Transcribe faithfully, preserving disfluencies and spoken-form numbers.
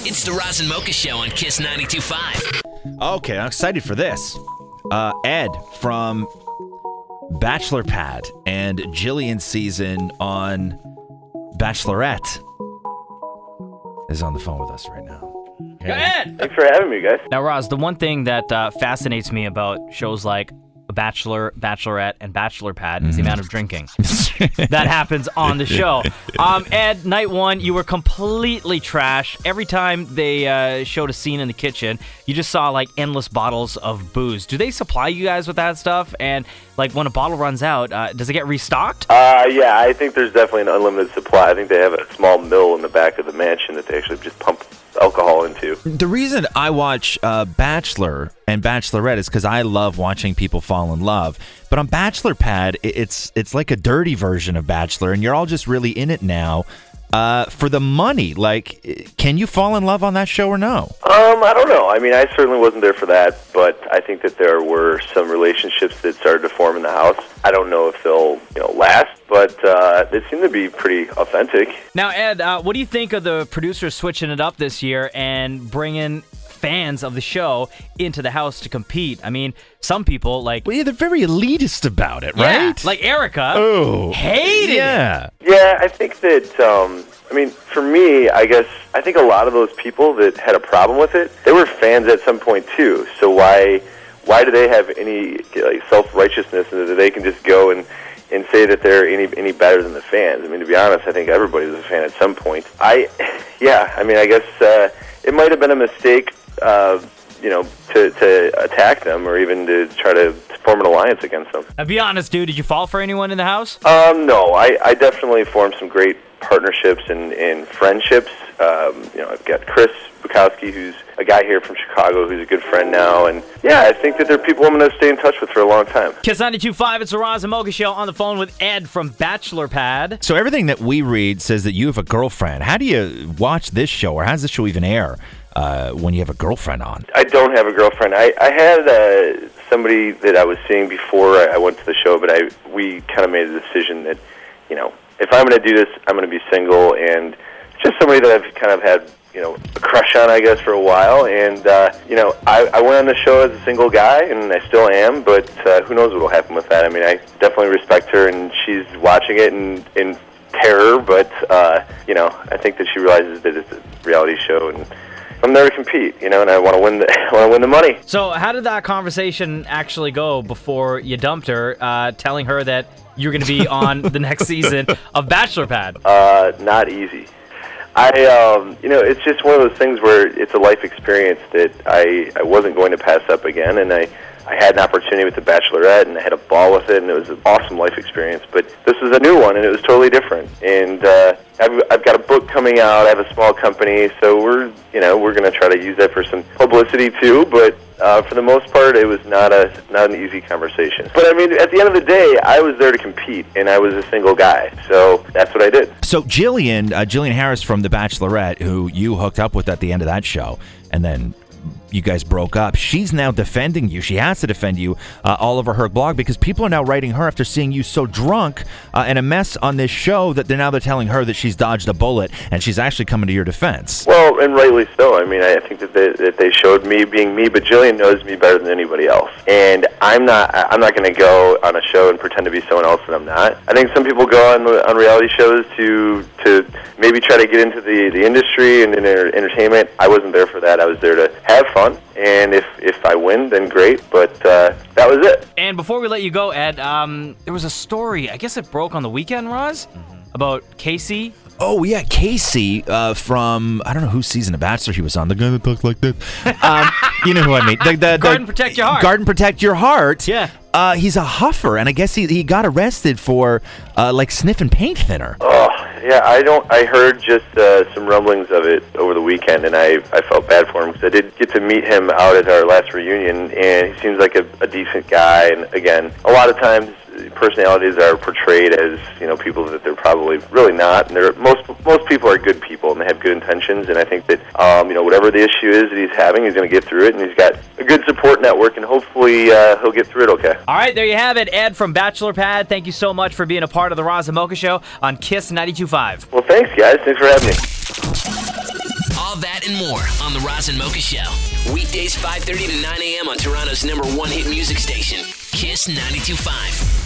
It's the Roz and Mocha Show on Kiss ninety-two point five. Okay, I'm excited for this. Uh, Ed from Bachelor Pad and Jillian's season on Bachelorette is on the phone with us right now. Go ahead. Thanks for having me, guys. Now, Roz, the one thing that uh, fascinates me about shows like Bachelor, Bachelorette, and Bachelor Pad is the amount of drinking that happens on the show. Um, Ed, night one, you were completely trash. Every time they uh, showed a scene in the kitchen, you just saw like endless bottles of booze. Do they supply you guys with that stuff? And like when a bottle runs out, uh, does it get restocked? Uh, yeah, I think there's definitely an unlimited supply. I think they have a small mill in the back of the mansion that they actually just pump alcohol into. The reason I watch uh, Bachelor and Bachelorette is because I love watching people fall in love. But on Bachelor Pad, it's it's like a dirty version of Bachelor, and you're all just really in it now uh, for the money. Like, can you fall in love on that show or no? Um, I don't know. I mean, I certainly wasn't there for that, but I think that there were some relationships that started to form in the house. I don't know if they'll, you know, last, but uh, they seem to be pretty authentic. Now, Ed, uh, what do you think of the producers switching it up this year and bringing fans of the show into the house to compete? I mean, some people, like... Well, yeah, they're very elitist about it, yeah, right? like Erica oh. hated yeah. it. Yeah, I think that, um, I mean, for me, I guess, I think a lot of those people that had a problem with it, they were fans at some point, too. So why why do they have any like, self-righteousness that they can just go and, and say that they're any any better than the fans? I mean, to be honest, I think everybody was a fan at some point. I, yeah, I mean, I guess uh, it might have been a mistake, uh, you know, to, to attack them or even to try to form an alliance against them. Now, be honest, dude, did you fall for anyone in the house? Um, no, I, I definitely formed some great partnerships and, and friendships. Um, you know, I've got Chris Bukowski, who's a guy here from Chicago who's a good friend now. And, yeah, I think that there are people I'm going to stay in touch with for a long time. Kiss ninety-two point five, it's the Roz and Mocha Show on the phone with Ed from Bachelor Pad. So everything that we read says that you have a girlfriend. How do you watch this show, or how does this show even air uh, when you have a girlfriend on? I don't have a girlfriend. I, I had uh, somebody that I was seeing before I went to the show, but I we kind of made a decision that, you know, if I'm going to do this, I'm going to be single, and it's just somebody that I've kind of had, you know, a crush on, I guess, for a while. And, uh, you know, I, I went on the show as a single guy, and I still am, but uh, who knows what will happen with that. I mean, I definitely respect her, and she's watching it in, in terror, but, uh, you know, I think that she realizes that it's a reality show, and I'm there to compete, you know, and I want to win the I want to win the money. So how did that conversation actually go before you dumped her, uh, telling her that you're going to be on the next season of Bachelor Pad? Uh, not easy. I, um, you know, it's just one of those things where it's a life experience that I, I wasn't going to pass up again, and I, I had an opportunity with The Bachelorette, and I had a ball with it, and it was an awesome life experience. But this was a new one, and it was totally different. And uh, I've, I've got a book coming out. I have a small company, so we're, you know, we're going to try to use that for some publicity too. But uh, for the most part, it was not a not an easy conversation. But I mean, at the end of the day, I was there to compete, and I was a single guy, so that's what I did. So Jillian, uh, Jillian Harris from The Bachelorette, who you hooked up with at the end of that show, and then you guys broke up. She's now defending you. She has to defend you uh, all over her blog because people are now writing her after seeing you so drunk uh, and a mess on this show that they're now they're telling her that she's dodged a bullet and she's actually coming to your defense. Well, and rightly so. I mean, I think that they, that they showed me being me, but Jillian knows me better than anybody else. And I'm not I'm not going to go on a show and pretend to be someone else that I'm not. I think some people go on on reality shows to to maybe try to get into the, the industry and in entertainment. I wasn't there for that. I was there to have fun, and if, if I win, then great, but uh, that was it. And before we let you go, Ed, um, there was a story, I guess it broke on the weekend, Roz, mm-hmm. about Casey. Oh, yeah, Casey uh, from, I don't know whose season of Bachelor he was on, the guy that talks like this. Um, you know who I mean. The, the, the, Garden Protect Your Heart. Garden Protect Your Heart. Yeah. Uh, he's a huffer, and I guess he, he got arrested for, uh, like, sniffing paint thinner. Oh, yeah, I don't. I heard just uh, some rumblings of it over the weekend, and I, I felt bad for him because I did get to meet him out at our last reunion, and he seems like a, a decent guy. And again, a lot of times personalities are portrayed as, you know, people that they're probably really not. And they're, most most people are good people, and they have good intentions. And I think that, um, you know, whatever the issue is that he's having, he's going to get through it, and he's got a good support network, and hopefully uh, he'll get through it okay. All right, there you have it, Ed from Bachelor Pad. Thank you so much for being a part of the Roz and Mocha Show on Kiss ninety-two point five. Well, thanks, guys. Thanks for having me. All that and more on The Roz and Mocha Show. Weekdays five thirty to nine a.m. on Toronto's number one hit music station, Kiss ninety-two point five.